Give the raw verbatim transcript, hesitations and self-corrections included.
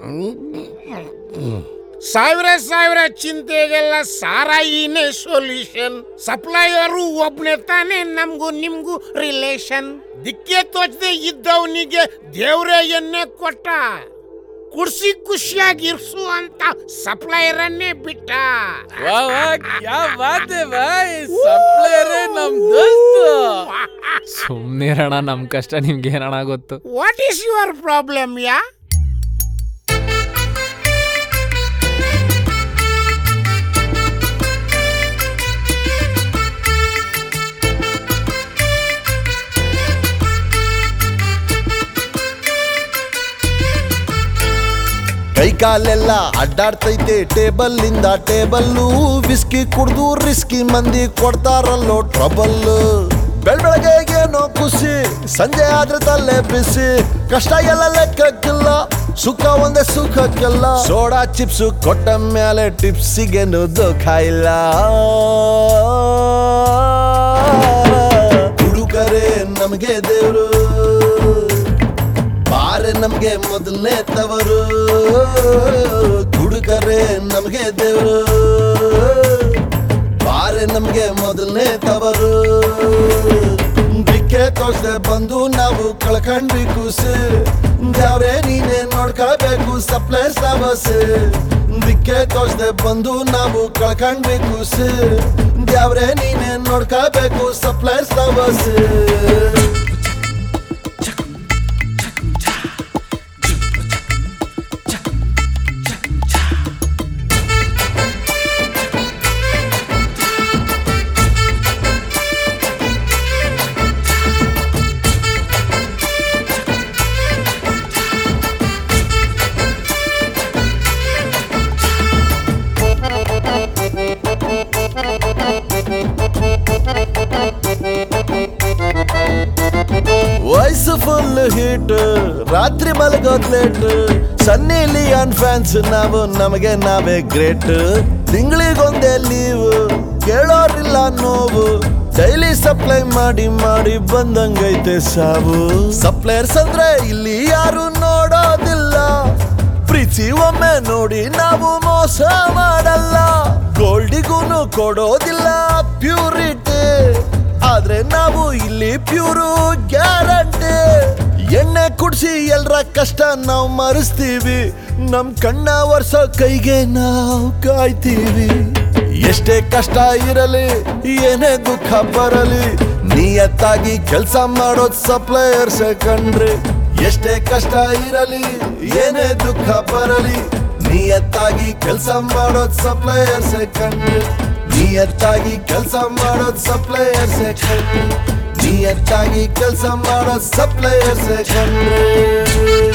ಸಾವಿರ ಸಾವಿರ ಚಿಂತೆಗೆಲ್ಲ ಸಾರಾಯಿನೇ solution. Supplier ಒಬ್ನೇ ತಾನೆ ನಮ್ಗೂ ನಿಮ್ಗೂ ರಿಲೇಷನ್. ದಿಕ್ಕೆ ತೋಚದೆ ಇದ್ದವನಿಗೆ ದೇವ್ರೇ ಎಣ್ಣೆ ಕೊಟ್ಟ, ಕುಡ್ಸಿ ಖುಷಿಯಾಗಿರ್ಸು ಅಂತ ಸಪ್ಲೈಯರನ್ನೇ ಬಿಟ್ಟ. ಸುಮ್ನಿರಣ, ನಮ್ ಕಷ್ಟ ನಿಮ್ಗೆ ಏನಣ ಗೊತ್ತು. ವಾಟ್ ಈಸ್ ಯುವರ್ ಪ್ರಾಬ್ಲಮ್ ಯಾ? ಕೈ ಕಾಲೆಲ್ಲ ಅಡ್ಡಾಡ್ತೈತೆ ಟೇಬಲ್ ಇಂದ ಟೇಬಲ್ಲು. ವಿಸ್ಕಿ ಕುಡ್ದು ರಿಸ್ಕಿ ಮಂದಿ ಕೊಡ್ತಾರಲ್ಲೋ ಟ್ರಬಲ್. ಬೆಳ್ ಬೆಳಗ್ಗೆ ಏನೋ ಖುಷಿ, ಸಂಜೆ ಆದ್ರೆ ತಲೆ ಬಿಸಿ. ಕಷ್ಟ ಎಲ್ಲ ಲೆಕ್ಕಕ್ಕಿಲ್ಲ, ಸುಖ ಒಂದೇ ಸುಖಕ್ಕೆಲ್ಲ. ಸೋಡಾ ಚಿಪ್ಸು ಕೊಟ್ಟ ಮೇಲೆ ಟಿಪ್ಸಿಗೇನು ದುಃಖ ಇಲ್ಲ. ಹುಡುಗರೇ ನಮ್ಗೆ ದೇವ್ರು, ಬಾರೆ ನಮ್ಗೆ ಮೊದಲನೇ ತವರು. ಹುಡುಗರೇ ನಮ್ಗೆ ದೇವ್ರು, ಬಾರೆ ನಮ್ಗೆ ಮೊದಲನೇ ತವರು. ದಿಕ್ಕೆ ತೋರ್ಸದೆ ಬಂದು ನಾವು ಕಳ್ಕೊಂಡ್ವಿ ಕೂಸು. ಯಾವ್ರೇ ನೀನೇ ನೋಡ್ಕೋಬೇಕು ಸಪ್ಲೈ ಸಮಸ್ಯೆ. ದಿಕ್ಕೆ ತೋರ್ಸದೆ ಬಂದು ನಾವು ಕಳ್ಕೊಂಡ್ವಿ ಕೂಸು. ಯಾವ್ರೇ ನೀನೇ ನೋಡ್ಕೋಬೇಕು ಸಪ್ಲೈ ಸಮಸ್ಯೆ. ವಯಸ್ಸು ಫುಲ್ ಹೀಟ್, ರಾತ್ರಿ ಮಲಗೋದ್ ಲೇಟ್. ಸನ್ನಿ ಲಿಯಾನ್ ಫ್ಯಾನ್ಸ್ ನಾವು, ನಮಗೆ ನಾವೇ ಗ್ರೇಟ್. ತಿಂಗಳಿಗೊಂದೇ ಲೀವ್, ಕೇಳೋರಿಲ್ಲ ನೋವು. ಡೈಲಿ ಸಪ್ಲೈ ಮಾಡಿ ಮಾಡಿ ಬಂದಂಗೈತೆ ಸಾವು. ಸಪ್ಲೈಯರ್ಸ್ ಅಂದ್ರೆ ಇಲ್ಲಿ ಯಾರು ನೋಡೋದಿಲ್ಲ. ಪ್ರೀತಿ ಒಮ್ಮೆ ನೋಡಿ ನಾವು ಮೋಸ ಮಾಡಲ್ಲ. ಗೋಲ್ಡಿಗೂನು ಕೊಡೋದಿಲ್ಲ ಪ್ಯೂರಿಟಿ, ಆದ್ರೆ ನಾವು ಇಲ್ಲಿ ಪ್ಯೂರು ಗ್ಯಾರಂಟಿ. ಎಣ್ಣೆ ಕುಡ್ಸಿ ಎಲ್ರ ಕಷ್ಟ ನಾವು ಮರೆಸ್ತೀವಿ. ನಮ್ ಕಣ್ಣ ವರ್ಷ ಕೈಗೆ ನಾವು ಕಾಯ್ತೀವಿ. ಎಷ್ಟೇ ಕಷ್ಟ ಇರಲಿ, ಏನೇ ದುಃಖ ಬರಲಿ, ನಿಯತ್ತಾಗಿ ಕೆಲ್ಸ ಮಾಡೋದ್ ಸಪ್ಲೈಯರ್ಸ್ ಕಂಡ್ರಿ. ಎಷ್ಟೇ ಕಷ್ಟ ಇರಲಿ, ಏನೇ ದುಃಖ ಬರಲಿ, ನಿಯತ್ತಾಗಿ ಕೆಲ್ಸ ಮಾಡೋದ್ ಸಪ್ಲೈಯರ್ಸ್ ಕಂಡ್ರಿ. ನಿಯತ್ತಾಗಿ ಕೆಲಸ ಮಾಡೋದ್ ಸಪ್ಲೈಯರ್ಸ್ ಕಂಡ್ರಿ. ನಿಯತ್ತಾಗಿ ಕೆಲಸ ಮಾಡೋದ್ ಸಪ್ಲೈಯರ್ಸ್ ಕಂಡ್ರಿ.